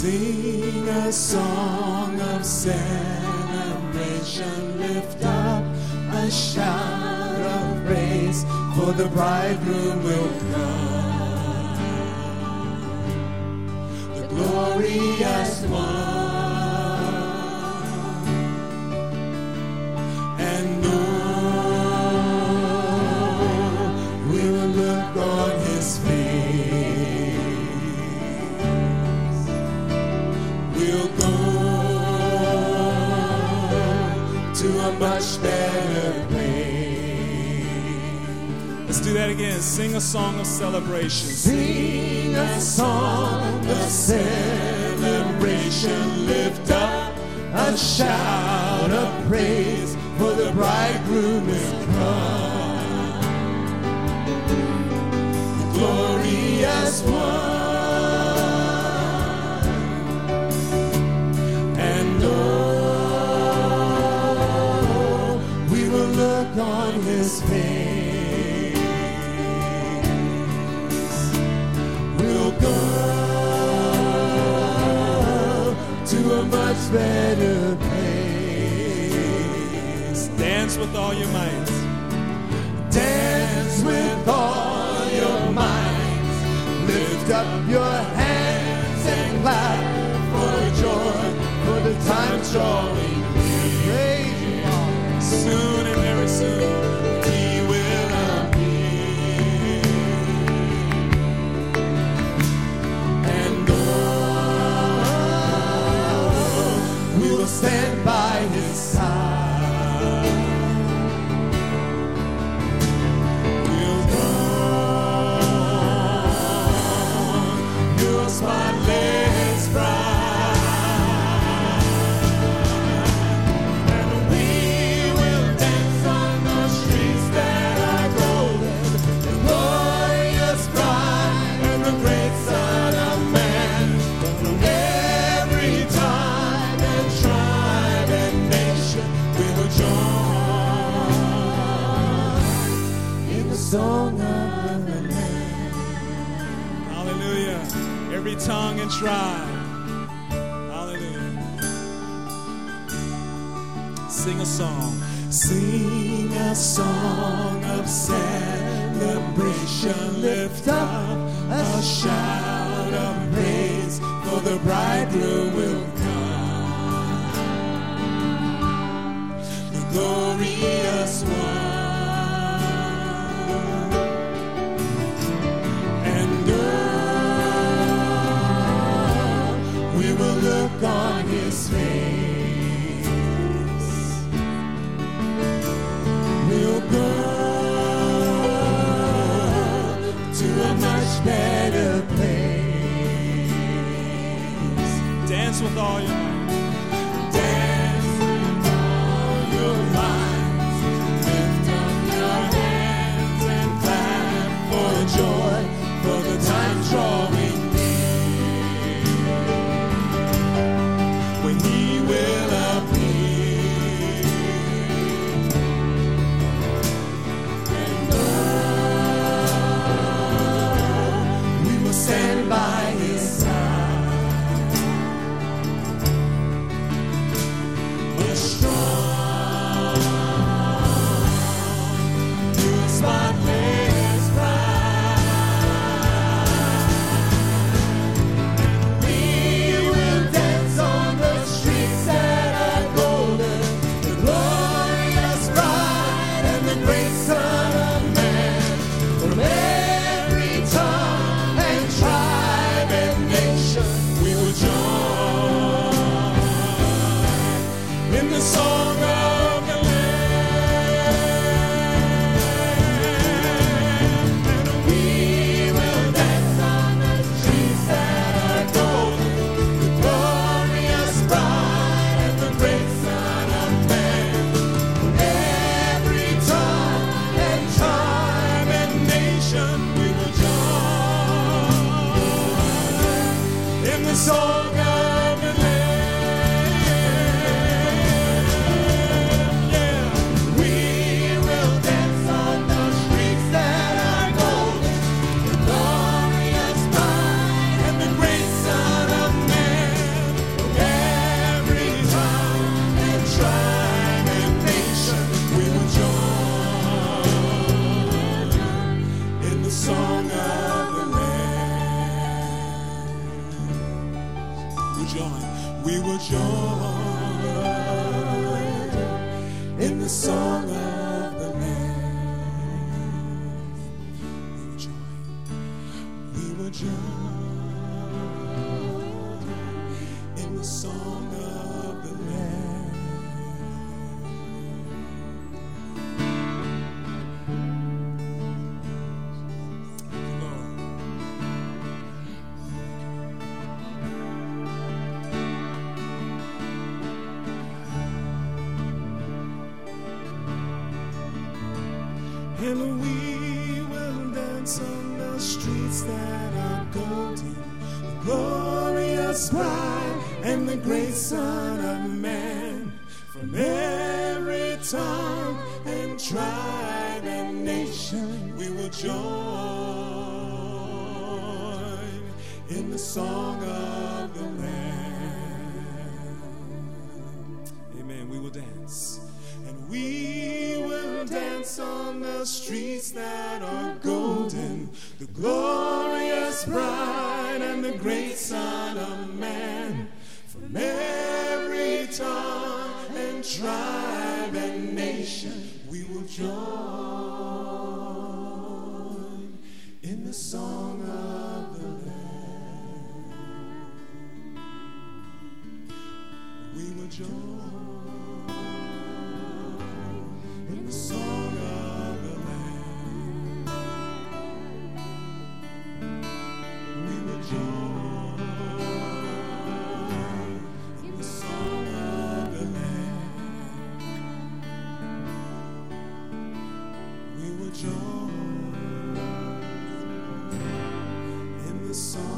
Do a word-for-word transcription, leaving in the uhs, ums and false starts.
Sing a song of celebration, lift up a shout of praise, for the bridegroom will come, the glorious one. And oh, we will look on his face. We'll go to a much better place. Let's do that again. Sing a song of celebration. Sing a song of celebration. Lift up a shout of praise, for the bridegroom will come, the glorious one. And oh, we will look on his face. We'll go to a much better place. Dance with all your might. Dance with all your might. Lift up your hands and clap for joy, for the time's drawing near. Soon and very soon he will appear. And oh, we will stand by his side. We'll run your spotless bride, and we will dance on the streets that are golden, the glorious bride and the great Son of Man. From every time and tribe and nation, we will join in the song of the Lamb. Hallelujah. Every tongue and tribe. Hallelujah. Sing a song. Sing a song of celebration. Lift up a shout of praise, for the bridegroom will come, the glorious one. And oh, we will look on his face. We'll go to a much better place. Dance with all your might. Dance with all your might. Lift up your hands and clap for joy, for the time drawing near, when he will appear. And oh, we will stand by his side. A strong, pure, spotless bride. We will dance on the streets that are golden, the glorious bride and the great Son of Man. From every tongue and tribe and nation, we will join in the song of the Lamb. And we will dance on the streets that are golden, the glorious bride and the great Son of Man. From every tongue and tribe and nation, we will join in the song of the Lamb. Yeah, we will dance on the streets that are golden, the glorious bride and the great Son of Man. and we will dance on the streets that are golden. The glorious bride and the great Son of Man, from every tongue and tribe and nation we will join in the song of the Lamb. Amen. We will dance, and we will dance on the streets that are golden. The glorious bride and the great Son of Man, from every tongue and tribe and nation we will join in the song of the Lamb. We will join in the song of the Lamb. We will join in the song of the Lamb. We will join in the song